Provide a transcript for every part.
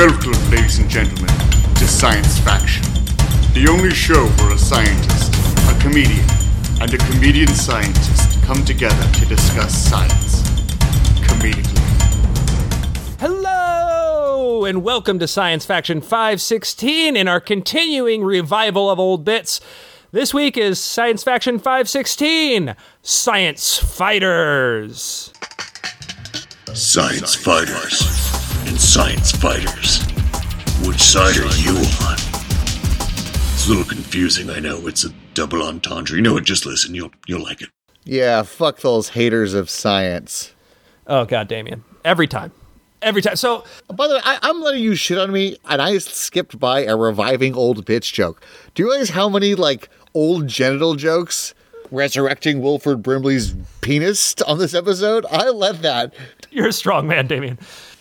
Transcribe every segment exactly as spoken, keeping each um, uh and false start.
Welcome, ladies and gentlemen, to Science Faction, the only show where a scientist, a comedian, and a comedian scientist come together to discuss science comedically. Hello, and welcome to Science Faction five sixteen in our continuing revival of old bits. This week is Science Faction five sixteen, Science Fighters. Science Fighters and Science Fighters. Which side are you on? It's a little confusing, I know. It's a double entendre. You know what? Just listen. You'll you'll like it. Yeah, fuck those haters of science. Oh, God, Damien. Every time. Every time. So, by the way, I, I'm letting you shit on me, and I skipped by a reviving old bitch joke. Do you realize how many, like, old genital jokes resurrecting Wilford Brimley's penis on this episode? I let that. You're a strong man, Damien.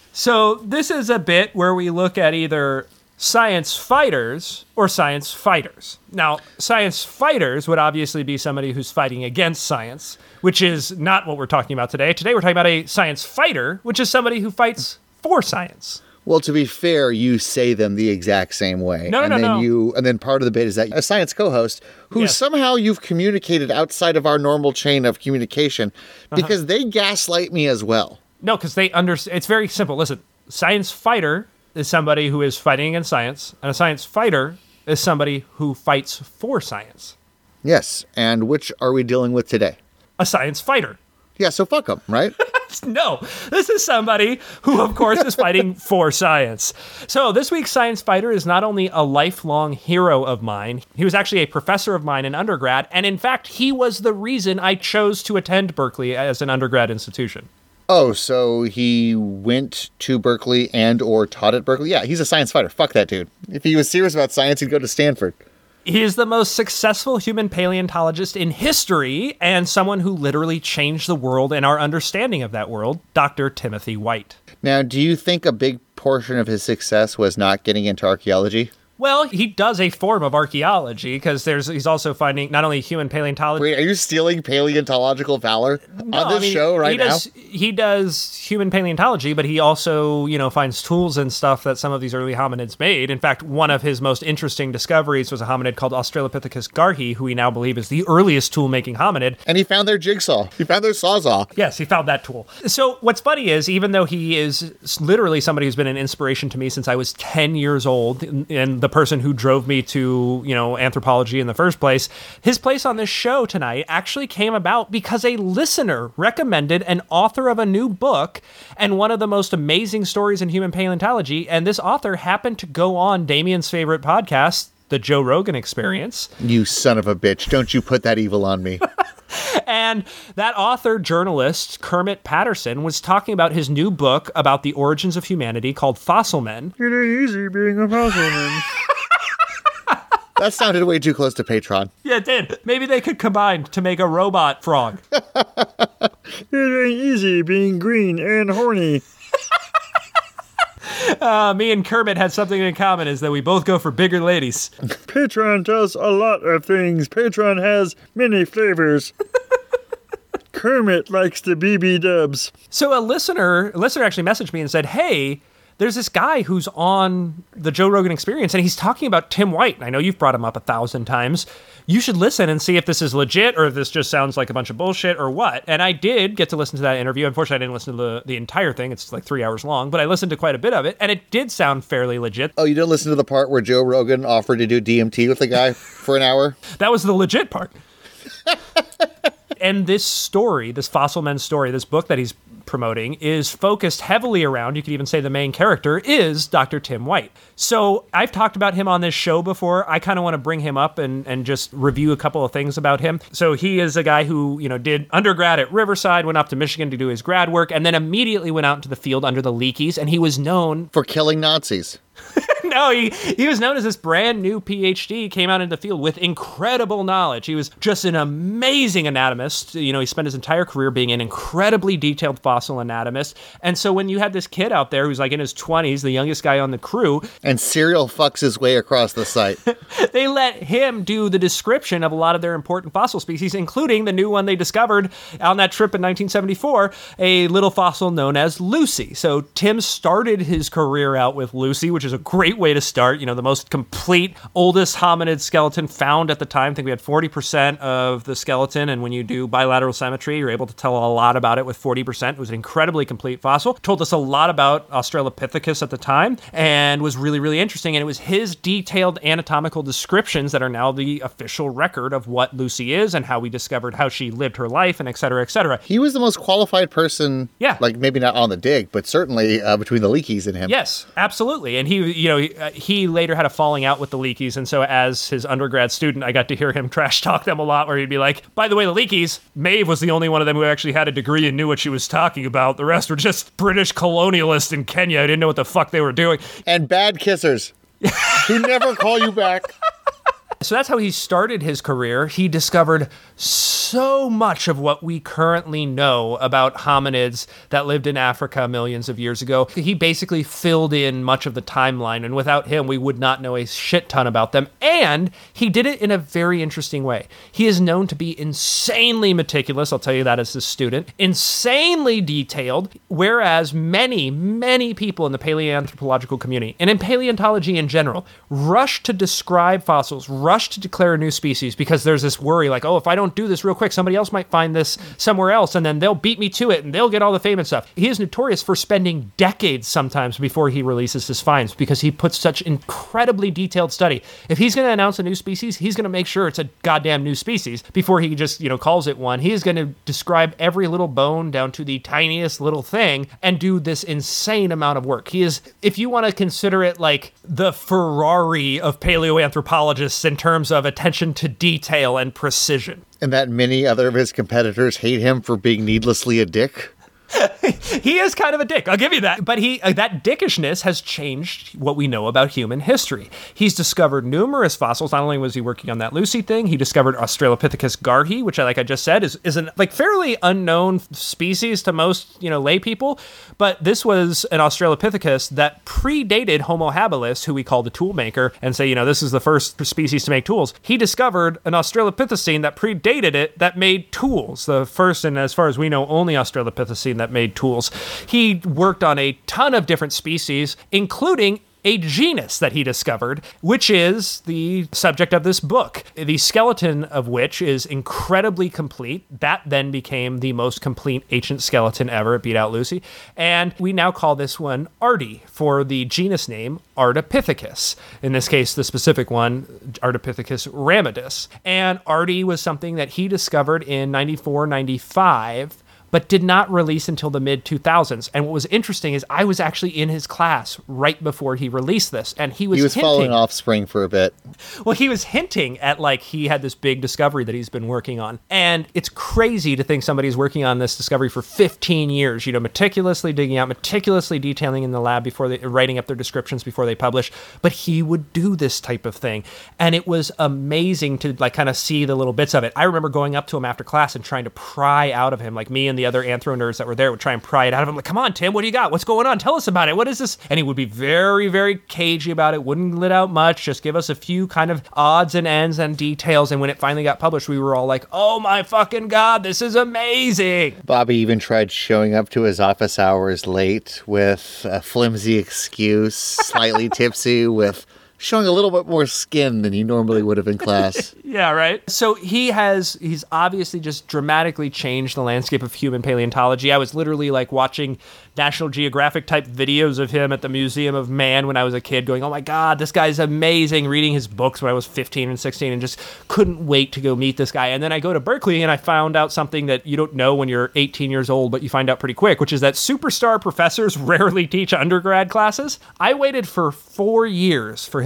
So this is a bit where we look at either science fighters or science fighters. Now, science fighters would obviously be somebody who's fighting against science, which is not what we're talking about today. Today we're talking about a science fighter, which is somebody who fights for science. Well, to be fair, you say them the exact same way. No, no, and no, then no. You, and then part of the bit is that a science co-host who Yes. somehow you've communicated outside of our normal chain of communication because they gaslight me as well. No, because they understand. It's very simple. Listen, science fighter is somebody who is fighting against science, and a science fighter is somebody who fights for science. Yes, and which are we dealing with today? A science fighter. Yeah, so fuck them, right? No, this is somebody who, of course, is fighting for science. So this week's science fighter is not only a lifelong hero of mine, he was actually a professor of mine in undergrad, and in fact, he was the reason I chose to attend Berkeley as an undergrad institution. Oh, so he went to Berkeley and or taught at Berkeley? Yeah, he's a science fighter. Fuck that dude. If he was serious about science, he'd go to Stanford. He is the most successful human paleontologist in history and someone who literally changed the world and our understanding of that world, Doctor Timothy White. Now, do you think a big portion of his success was not getting into archaeology? Well, he does a form of archaeology because there's he's also finding not only human paleontology. Wait, are you stealing paleontological valor No, on this I mean, show right he does, now? He does human paleontology, but he also, you know, finds tools and stuff that some of these early hominids made. In fact, one of his most interesting discoveries was a hominid called Australopithecus garhi, who we now believe is the earliest tool-making hominid. And he found their jigsaw. He found their sawzall. Yes, he found that tool. So what's funny is, even though he is literally somebody who's been an inspiration to me since I was ten years old, and the person who drove me to, you know, anthropology in the first place, his place on this show tonight actually came about because a listener recommended an author of a new book and one of the most amazing stories in human paleontology, and this author happened to go on Damien's favorite podcast, The Joe Rogan Experience. You son of a bitch. Don't you put that evil on me. And that author, journalist, Kermit Patterson, was talking about his new book about the origins of humanity called Fossil Men. It ain't easy being a fossil man. That sounded way too close to Patreon. Yeah, it did. Maybe they could combine to make a robot frog. It ain't easy being green and horny. Uh, me and Kermit had something in common, is that we both go for bigger ladies. Patreon does a lot of things. Patreon has many flavors. Kermit likes the B B dubs. So a listener, a listener actually messaged me and said, hey, there's this guy who's on the Joe Rogan Experience, and he's talking about Tim White. And I know you've brought him up a thousand times. You should listen and see if this is legit or if this just sounds like a bunch of bullshit or what. And I did get to listen to that interview. Unfortunately, I didn't listen to the, the entire thing. It's like three hours long, but I listened to quite a bit of it, and it did sound fairly legit. Oh, you didn't listen to the part where Joe Rogan offered to do D M T with the guy for an hour? That was the legit part. And this story, this Fossil Men story, this book that he's promoting, is focused heavily around, you could even say the main character is Doctor Tim White. So I've talked about him on this show before. I kind of want to bring him up and, and just review a couple of things about him. So he is a guy who, you know, did undergrad at Riverside, went up to Michigan to do his grad work, and then immediately went out into the field under the Leakeys, and he was known For killing Nazis. no, he, he was known as this brand new PhD, came out into the field with incredible knowledge. He was just an amazing anatomist. You know, he spent his entire career being an incredibly detailed fossil anatomist. And so when you had this kid out there who's like in his twenties, the youngest guy on the crew, and serial fucks his way across the site, they let him do the description of a lot of their important fossil species, including the new one they discovered on that trip in nineteen seventy-four, a little fossil known as Lucy. So Tim started his career out with Lucy, which is a great way to start. You know, the most complete, oldest hominid skeleton found at the time. I think we had forty percent of the skeleton, and when you do bilateral symmetry, you're able to tell a lot about it with forty percent. It was an incredibly complete fossil. Told us a lot about Australopithecus at the time, and was really, really interesting. And it was his detailed anatomical descriptions that are now the official record of what Lucy is and how we discovered how she lived her life, and et cetera, et cetera. He was the most qualified person, yeah. like maybe not on the dig, but certainly uh, between the Leakeys and him. Yes, absolutely. And he, you know, he, uh, he later had a falling out with the Leakeys, and so as his undergrad student, I got to hear him trash talk them a lot, where he'd be like, by the way, the Leakeys, Maeve was the only one of them who actually had a degree and knew what she was talking about. The rest were just British colonialists in Kenya who didn't know what the fuck they were doing. And bad kissers who never call you back. So that's how he started his career. He discovered so much of what we currently know about hominids that lived in Africa millions of years ago. He basically filled in much of the timeline, and without him, we would not know a shit ton about them. And he did it in a very interesting way. He is known to be insanely meticulous, I'll tell you that as his student, insanely detailed, whereas many, many people in the paleoanthropological community, and in paleontology in general, rush to describe fossils, rush to declare a new species, because there's this worry like, oh, if I don't do this real quick, somebody else might find this somewhere else, and then they'll beat me to it, and they'll get all the fame and stuff. He is notorious for spending decades sometimes before he releases his finds, because he puts such incredibly detailed study. If he's going to announce a new species, he's going to make sure it's a goddamn new species before he just, you know, calls it one. He is going to describe every little bone down to the tiniest little thing and do this insane amount of work. He is, if you want to consider it like the Ferrari of paleoanthropologists in terms of attention to detail and precision. And that many other of his competitors hate him for being needlessly a dick. He is kind of a dick, I'll give you that. But he uh, that dickishness has changed what we know about human history. He's discovered numerous fossils. Not only was he working on that Lucy thing, he discovered Australopithecus garhi, which, I, like I just said, is, is an like fairly unknown species to most, you know, lay people. But this was an Australopithecus that predated Homo habilis, who we call the tool maker, and say, you know, this is the first species to make tools. He discovered an Australopithecine that predated it that made tools. The first, and as far as we know, only Australopithecine that made tools. He worked on a ton of different species, including a genus that he discovered, which is the subject of this book, the skeleton of which is incredibly complete. That then became the most complete ancient skeleton ever. It beat out Lucy. And we now call this one Arty for the genus name Ardipithecus. In this case, the specific one, Ardipithecus ramidus. And Arty was something that he discovered in ninety-four, ninety-five, but did not release until the mid two thousands. And what was interesting is I was actually in his class right before he released this, and he was He was hinting, following Offspring for a bit. Well, he was hinting at, like, he had this big discovery that he's been working on. And it's crazy to think somebody's working on this discovery for fifteen years, you know, meticulously digging out, meticulously detailing in the lab before they, writing up their descriptions before they publish. But he would do this type of thing. And it was amazing to, like, kind of see the little bits of it. I remember going up to him after class and trying to pry out of him, like me and the the other anthro nerds that were there would try and pry it out of him. Like, come on, Tim, what do you got? What's going on? Tell us about it. What is this? And he would be very, very cagey about it. Wouldn't let out much. Just give us a few kind of odds and ends and details. And when it finally got published, we were all like, oh my fucking God, this is amazing. Bobby even tried showing up to his office hours late with a flimsy excuse, slightly tipsy, with showing a little bit more skin than he normally would have in class. Yeah, right? So he has, he's obviously just dramatically changed the landscape of human paleontology. I was literally like watching National Geographic type videos of him at the Museum of Man when I was a kid going, oh my God, this guy's amazing, reading his books when I was fifteen and sixteen and just couldn't wait to go meet this guy. And then I go to Berkeley and I found out something that you don't know when you're eighteen years old, but you find out pretty quick, which is that superstar professors rarely teach undergrad classes. I waited for four years for him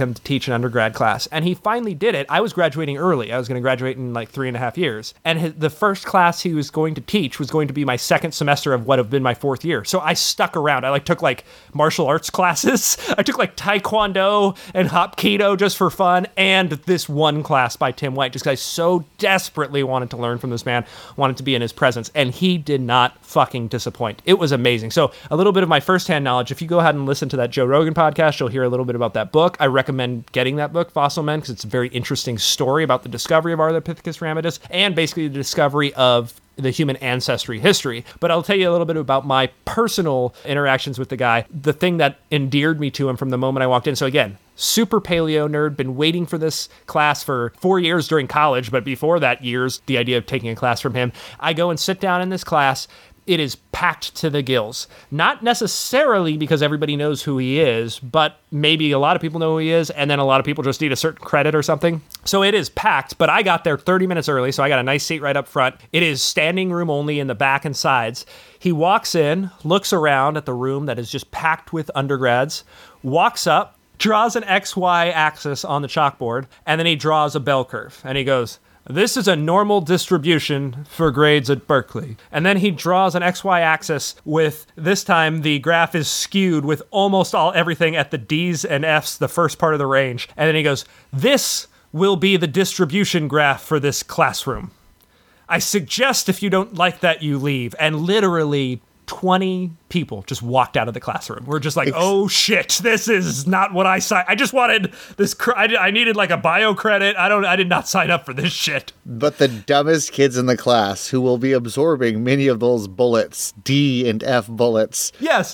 him to teach an undergrad class. And he finally did it. I was graduating early. I was going to graduate in like three and a half years. And his, the first class he was going to teach was going to be my second semester of what have been my fourth year. So I stuck around. I like took like martial arts classes. I took like Taekwondo and Hapkido just for fun. And this one class by Tim White, just because I so desperately wanted to learn from this man, wanted to be in his presence. And he did not fucking disappoint. It was amazing. So a little bit of my firsthand knowledge. If you go ahead and listen to that Joe Rogan podcast, you'll hear a little bit about that book. I recommend getting that book, Fossil Men, because it's a very interesting story about the discovery of Ardipithecus ramidus and basically the discovery of the human ancestry history. But I'll tell you a little bit about my personal interactions with the guy, the thing that endeared me to him from the moment I walked in. So again, super paleo nerd, been waiting for this class for four years during college, but before that years, the idea of taking a class from him. I go and sit down in this class. It is packed to the gills. Not necessarily because everybody knows who he is, but maybe a lot of people know who he is, and then a lot of people just need a certain credit or something. So it is packed, but I got there thirty minutes early, so I got a nice seat right up front. It is standing room only in the back and sides. He walks in, looks around at the room that is just packed with undergrads, walks up, draws an X Y axis on the chalkboard, and then he draws a bell curve, and he goes, "This is a normal distribution for grades at Berkeley." And then he draws an X Y axis with, this time the graph is skewed with almost all everything at the D's and F's, the first part of the range. And then he goes, "This will be the distribution graph for this classroom. I suggest if you don't like that, you leave." And literally twenty people just walked out of the classroom. We're just like, oh shit, this is not what I signed. I just wanted this. Cr- I, I needed like a bio credit. I don't. I did not sign up for this shit. But the dumbest kids in the class, who will be absorbing many of those bullets, D and F bullets, yes,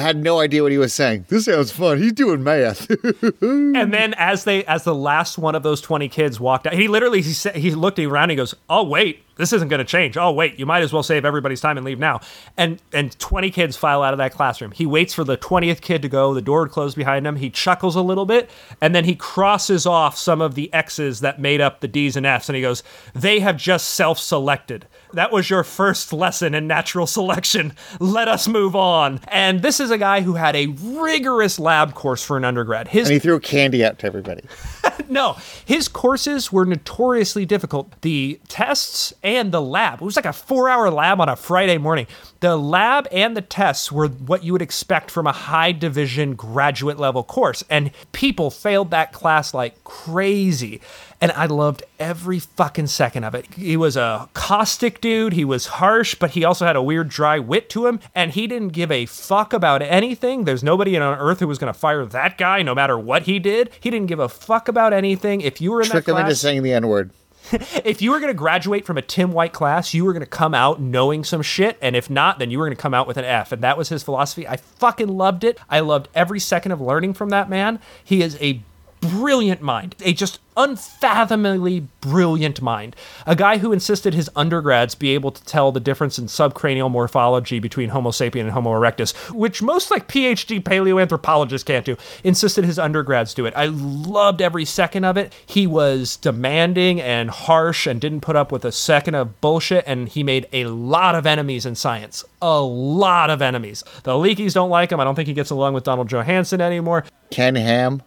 And then as they, as the last one of those twenty kids walked out, he literally he said, he looked around. And he goes, "Oh wait, this isn't going to change. Oh wait, you might as well save everybody's time and leave now." And and twenty kids file out of that classroom. He waits for the twentieth kid to go. The door would close behind him. He chuckles a little bit, and then he crosses off some of the X's that made up the D's and F's, and he goes, "They have just self-selected. That was your first lesson in natural selection. Let us move on." And this is a guy who had a rigorous lab course for an undergrad. His And he threw candy out to everybody. No, his courses were notoriously difficult. The tests and the lab, it was like a four-hour lab on a Friday morning. The lab and the tests were what you would expect from a high division graduate level course. And people failed that class like crazy. And I loved every fucking second of it. He was a caustic dude. He was harsh, but he also had a weird dry wit to him. And he didn't give a fuck about anything. There's nobody on earth who was going to fire that guy, no matter what he did. He didn't give a fuck about anything. If you were in Trick that him class, into saying the N-word. if you were going to graduate from a Tim White class, you were going to come out knowing some shit. And if not, then you were going to come out with an F. And that was his philosophy. I fucking loved it. I loved every second of learning from that man. He is a brilliant mind, a just unfathomably brilliant mind. A guy who insisted his undergrads be able to tell the difference in subcranial morphology between Homo sapien and Homo erectus, which most like PhD paleoanthropologists can't do. Insisted his undergrads do it. I loved every second of it. He was demanding and harsh and didn't put up with a second of bullshit, and he made a lot of enemies in science. A lot of enemies. The Leakies don't like him. I don't think he gets along with Donald Johanson anymore. Ken Ham.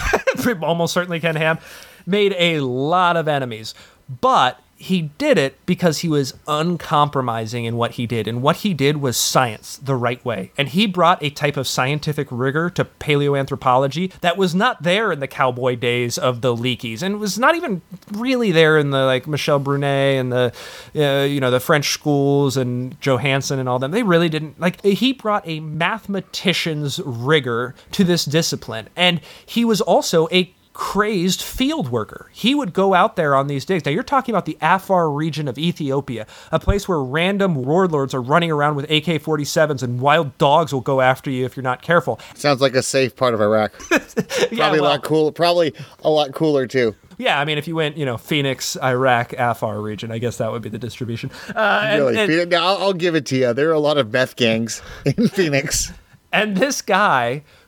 Almost certainly Ken Ham. Made a lot of enemies, but he did it because he was uncompromising in what he did, and what he did was science the right way. And he brought a type of scientific rigor to paleoanthropology that was not there in the cowboy days of the Leakies, and was not even really there in the like Michel Brunet and the uh, you know the French schools and Johansen and all them. They really didn't like. He brought a mathematician's rigor to this discipline, and he was also a crazed field worker. He would go out there on these digs. Now you're talking about the Afar region of Ethiopia, a place where random warlords are running around with A K forty-sevens and wild dogs will go after you if you're not careful. Sounds like a safe part of Iraq. Probably yeah, well, a lot cool. Probably a lot cooler too. Yeah, I mean, if you went, you know, Phoenix, Iraq, Afar region, I guess that would be the distribution. Uh, really, and, and, I'll, I'll give it to you. There are a lot of meth gangs in Phoenix. And this guy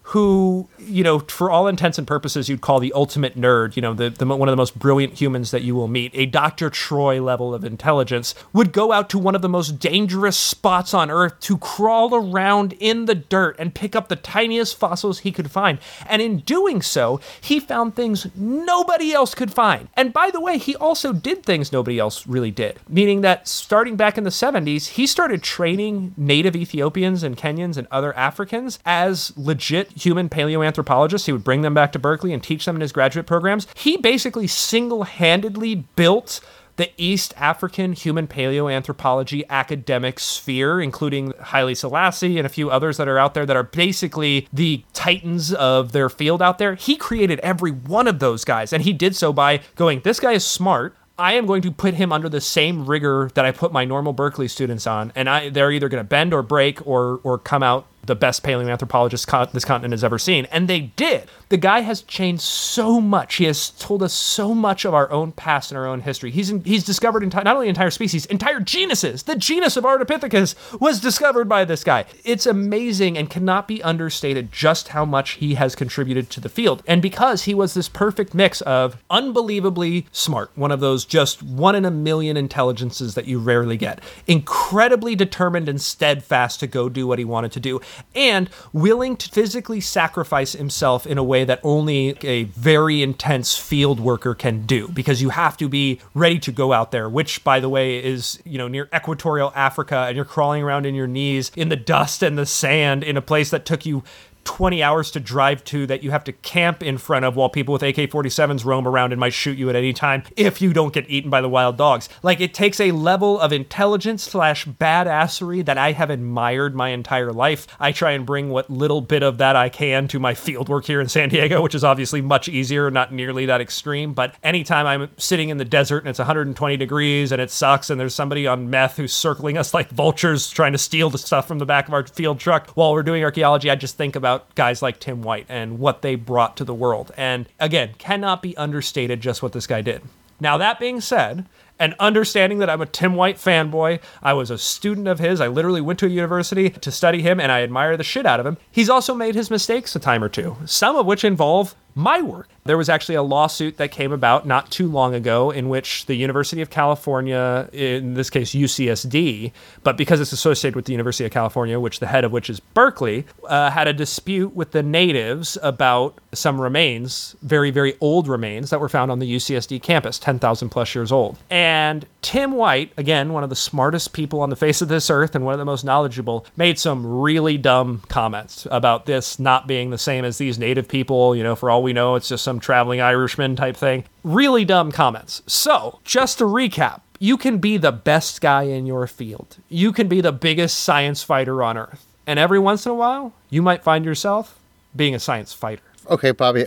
who, you know, for all intents and purposes, you'd call the ultimate nerd, you know, the, the one of the most brilliant humans that you will meet, a Doctor Troy level of intelligence, would go out to one of the most dangerous spots on Earth to crawl around in the dirt and pick up the tiniest fossils he could find. And in doing so, he found things nobody else could find. And by the way, he also did things nobody else really did, meaning that starting back in the seventies, he started training native Ethiopians and Kenyans and other Africans as legit human paleoanthropologists. He would bring them back to Berkeley and teach them in his graduate programs. He basically single-handedly built the East African human paleoanthropology academic sphere, including Haile Selassie and a few others that are out there that are basically the titans of their field out there. He created every one of those guys, and he did so by going, this guy is smart. I am going to put him under the same rigor that I put my normal Berkeley students on, and I, they're either going to bend or break or or come out the best paleoanthropologist con- this continent has ever seen. And they did. The guy has changed so much. He has told us so much of our own past and our own history. He's in, he's discovered enti- not only entire species, entire genuses. The genus of Ardipithecus was discovered by this guy. It's amazing and cannot be understated just how much he has contributed to the field. And because he was this perfect mix of unbelievably smart, one of those just one in a million intelligences that you rarely get, incredibly determined and steadfast to go do what he wanted to do, and willing to physically sacrifice himself in a way that only a very intense field worker can do, because you have to be ready to go out there, which, by the way, is, you know, near equatorial Africa, and you're crawling around in your knees in the dust and the sand in a place that took you twenty hours to drive to, that you have to camp in front of while people with A K forty-sevens roam around and might shoot you at any time if you don't get eaten by the wild dogs. Like, it takes a level of intelligence slash badassery that I have admired my entire life. I try and bring what little bit of that I can to my fieldwork here in San Diego, which is obviously much easier, not nearly that extreme. But anytime I'm sitting in the desert and it's one hundred twenty degrees and it sucks and there's somebody on meth who's circling us like vultures trying to steal the stuff from the back of our field truck while we're doing archaeology, I just think about guys like Tim White and what they brought to the world. And again, cannot be understated just what this guy did. Now, that being said, and understanding that I'm a Tim White fanboy, I was a student of his, I literally went to a university to study him, and I admire the shit out of him, he's also made his mistakes a time or two, some of which involve my work. There was actually a lawsuit that came about not too long ago in which the University of California, in this case U C S D, but because it's associated with the University of California, which the head of which is Berkeley, uh, had a dispute with the natives about some remains, very, very old remains that were found on the U C S D campus, ten thousand plus years old. And Tim White, again, one of the smartest people on the face of this earth and one of the most knowledgeable, made some really dumb comments about this not being the same as these native people. You know, for all we know, it's just some traveling Irishman type thing. Really dumb comments. So, just to recap, you can be the best guy in your field. You can be the biggest science fighter on Earth. And every once in a while, you might find yourself being a science fighter. Okay, Bobby.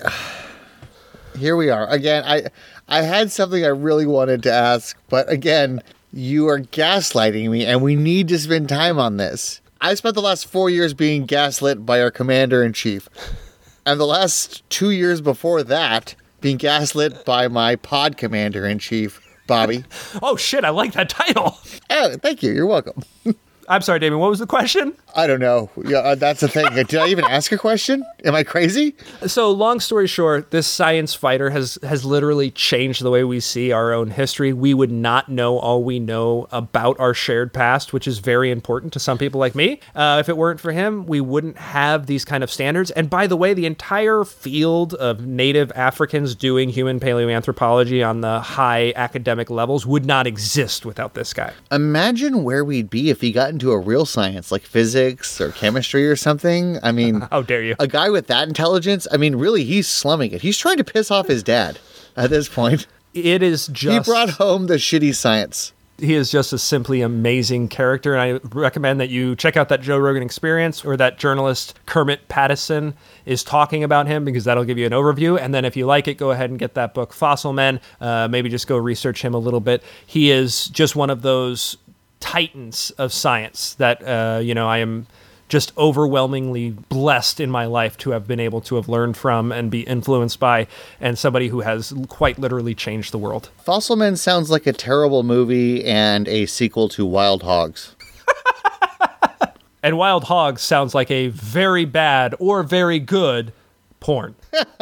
Here we are. Again, I I had something I really wanted to ask, but again, you are gaslighting me, and we need to spend time on this. I spent the last four years being gaslit by our commander-in-chief. And the last two years before that, being gaslit by my pod commander-in-chief, Bobby. Oh, shit, I like that title. Oh, thank you. You're welcome. I'm sorry, Damon, what was the question? I don't know. Yeah, uh, that's the thing. Did I even ask a question? Am I crazy? So, long story short, this science fighter has has literally changed the way we see our own history. We would not know all we know about our shared past, which is very important to some people like me. Uh, if it weren't for him, we wouldn't have these kind of standards. And by the way, the entire field of native Africans doing human paleoanthropology on the high academic levels would not exist without this guy. Imagine where we'd be if he got into a real science like physics or chemistry or something. I mean, how dare you? A guy with that intelligence, I mean, really, he's slumming it. He's trying to piss off his dad at this point. It is just... He brought home the shitty science. He is just a simply amazing character, and I recommend that you check out that Joe Rogan Experience, where that journalist Kermit Pattison is talking about him, because that'll give you an overview. And then if you like it, go ahead and get that book, Fossil Men. Uh, maybe just go research him a little bit. He is just one of those titans of science that, uh, you know, I am just overwhelmingly blessed in my life to have been able to have learned from and be influenced by, and somebody who has quite literally changed the world. Fossil Men sounds like a terrible movie and a sequel to Wild Hogs. And Wild Hogs sounds like a very bad or very good porn.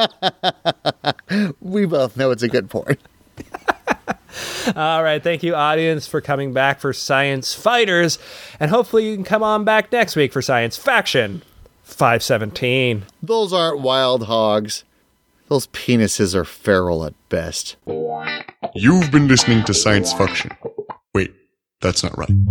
We both know it's a good porn. All right. Thank you, audience, for coming back for Science Fighters. And hopefully you can come on back next week for Science Faction five seventeen. Those aren't wild hogs. Those penises are feral at best. You've been listening to Science Faction. Wait, that's not right.